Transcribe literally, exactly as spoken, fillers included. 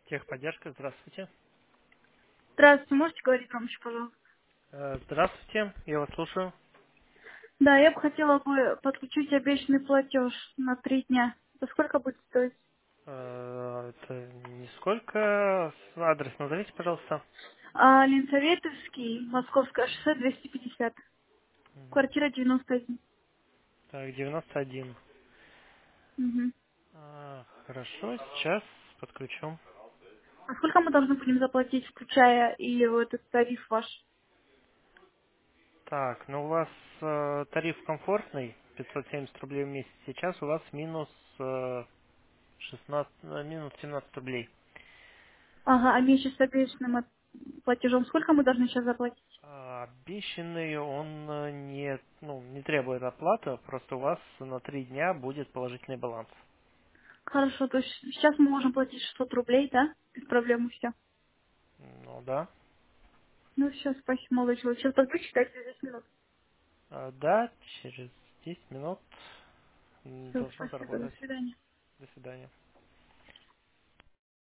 Техподдержка, здравствуйте. Здравствуйте, можете говорить громче, пожалуйста? Э, Здравствуйте, я вас слушаю. Да, я бы хотела бы подключить обещанный платеж на три дня. Это сколько будет стоить? Э, Это нисколько. Адрес назовите, пожалуйста. А, Ленсоветовский, Московское шоссе, двести пятьдесят. Мгм. Квартира девяносто один. Так, девяносто один. Мгм. А, Хорошо, сейчас подключу. А сколько мы должны будем заплатить, включая и вот этот тариф ваш? Так, ну у вас э, тариф комфортный, пятьсот семьдесят рублей в месяц. Сейчас у вас минус э, шестнадцать, э, минус семнадцать рублей. Ага, а месяц с обещанным от- платежом сколько мы должны сейчас заплатить? А, Обещанный он э, не, ну, не требует оплаты, просто у вас на три дня будет положительный баланс. Хорошо, то есть сейчас мы можем платить шестьсот рублей, да? Без проблем и все. Ну да. Ну все, спасибо, молодой человек. Сейчас подключите, дайте десять минут. А, Да, через десять минут м, Все, должно спасибо, до заработать. свидания. До свидания.